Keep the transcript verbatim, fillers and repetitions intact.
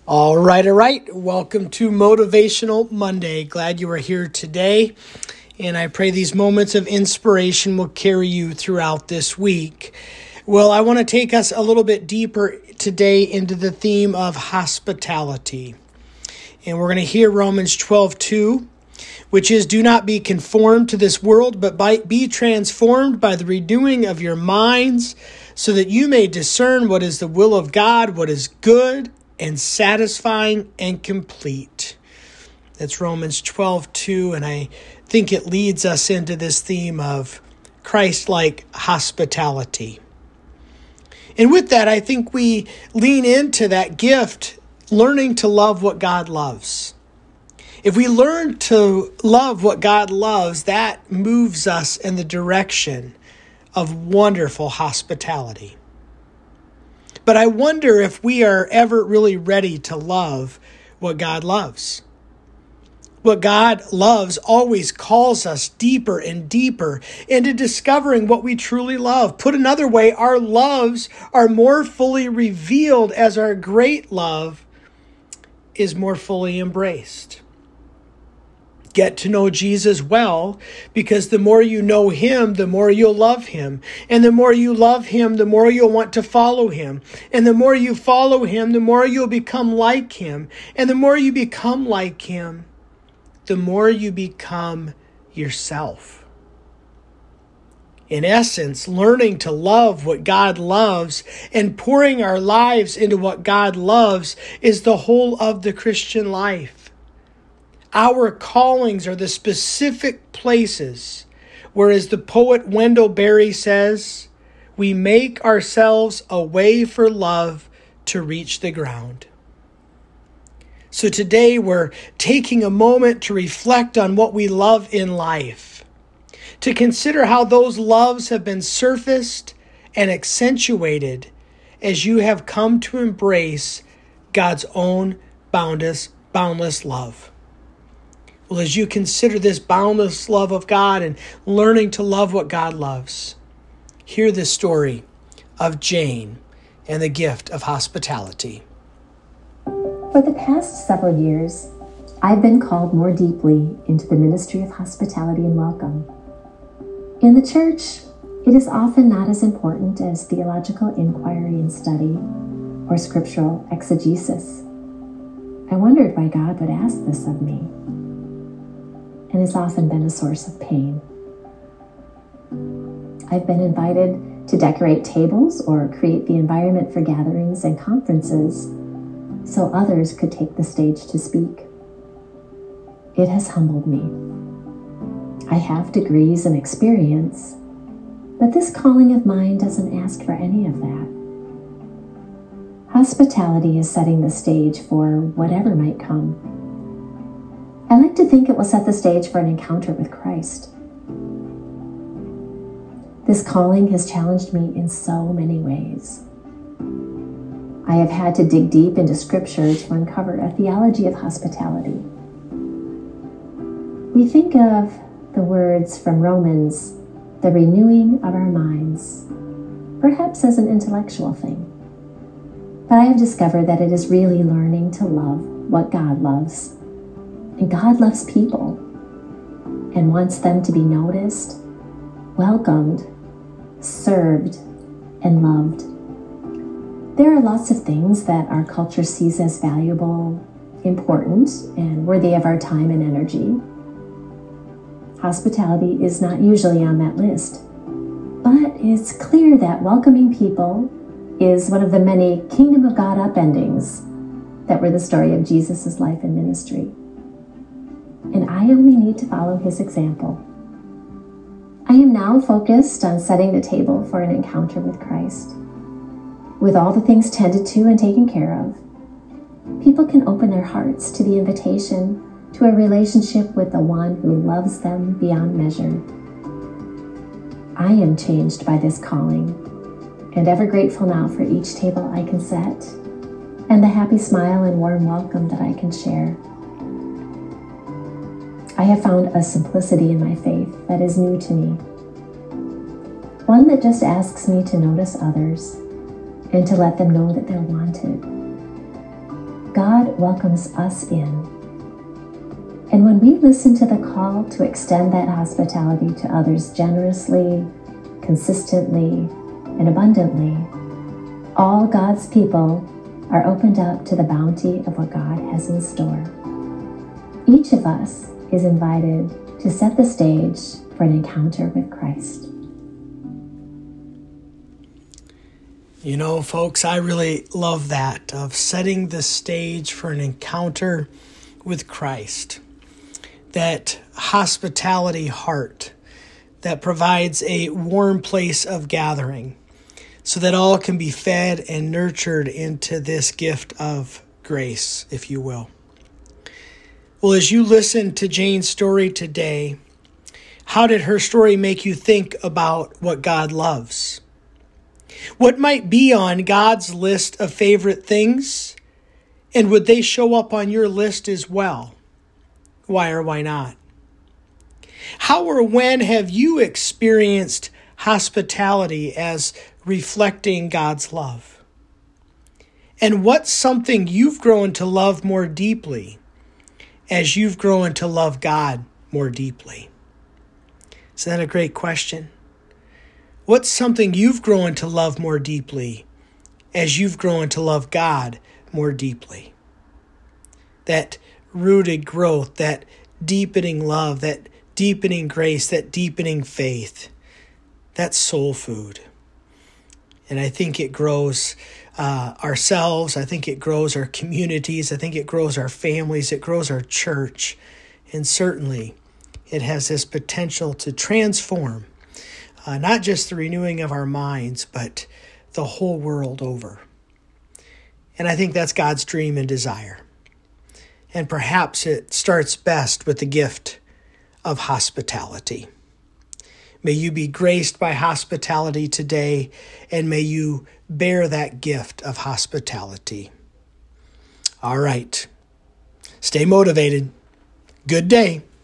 All right, all right. Welcome to Motivational Monday. Glad you are here today. And I pray these moments of inspiration will carry you throughout this week. Well, I want to take us a little bit deeper today into the theme of hospitality. And we're going to hear Romans twelve two, which is, do not be conformed to this world, but by, be transformed by the renewing of your minds, so that you may discern what is the will of God, what is good and satisfying and complete. That's Romans twelve two, and I think it leads us into this theme of Christ-like hospitality. And with that, I think we lean into that gift, learning to love what God loves. If we learn to love what God loves, that moves us in the direction of wonderful hospitality. But I wonder if we are ever really ready to love what God loves. What God loves always calls us deeper and deeper into discovering what we truly love. Put another way, our loves are more fully revealed as our great love is more fully embraced. Get to know Jesus well, because the more you know him, the more you'll love him. And the more you love him, the more you'll want to follow him. And the more you follow him, the more you'll become like him. And the more you become like him, the more you become yourself. In essence, learning to love what God loves and pouring our lives into what God loves is the whole of the Christian life. Our callings are the specific places where, as the poet Wendell Berry says, we make ourselves a way for love to reach the ground. So today we're taking a moment to reflect on what we love in life, to consider how those loves have been surfaced and accentuated as you have come to embrace God's own boundless, boundless love. Well, as you consider this boundless love of God and learning to love what God loves, hear the story of Jane and the gift of hospitality. For the past several years, I've been called more deeply into the ministry of hospitality and welcome. In the church, it is often not as important as theological inquiry and study or scriptural exegesis. I wondered why God would ask this of me, and it's often been a source of pain. I've been invited to decorate tables or create the environment for gatherings and conferences so others could take the stage to speak. It has humbled me. I have degrees and experience, but this calling of mine doesn't ask for any of that. Hospitality is setting the stage for whatever might come. I like to think it will set the stage for an encounter with Christ. This calling has challenged me in so many ways. I have had to dig deep into Scripture to uncover a theology of hospitality. We think of the words from Romans, the renewing of our minds, perhaps as an intellectual thing. But I have discovered that it is really learning to love what God loves. And God loves people and wants them to be noticed, welcomed, served, and loved. There are lots of things that our culture sees as valuable, important, and worthy of our time and energy. Hospitality is not usually on that list, but it's clear that welcoming people is one of the many kingdom of God upendings that were the story of Jesus' life and ministry. And I only need to follow his example. I am now focused on setting the table for an encounter with Christ. With all the things tended to and taken care of, people can open their hearts to the invitation to a relationship with the one who loves them beyond measure. I am changed by this calling, and ever grateful now for each table I can set, and the happy smile and warm welcome that I can share. I have found a simplicity in my faith that is new to me. One that just asks me to notice others and to let them know that they're wanted. God welcomes us in. And when we listen to the call to extend that hospitality to others generously, consistently, and abundantly, all God's people are opened up to the bounty of what God has in store. Each of us is invited to set the stage for an encounter with Christ. You know, folks, I really love that, of setting the stage for an encounter with Christ. That hospitality heart that provides a warm place of gathering so that all can be fed and nurtured into this gift of grace, if you will. Well, as you listen to Jane's story today, how did her story make you think about what God loves? What might be on God's list of favorite things? And would they show up on your list as well? Why or why not? How or when have you experienced hospitality as reflecting God's love? And what's something you've grown to love more deeply as you've grown to love God more deeply? Isn't that a great question? What's something you've grown to love more deeply as you've grown to love God more deeply? That rooted growth, that deepening love, that deepening grace, that deepening faith, that's soul food. And I think it grows uh, ourselves. I think it grows our communities. I think it grows our families. It grows our church. And certainly it has this potential to transform uh, not just the renewing of our minds, but the whole world over. And I think that's God's dream and desire. And perhaps it starts best with the gift of hospitality. May you be graced by hospitality today, and may you bear that gift of hospitality. All right. Stay motivated. Good day.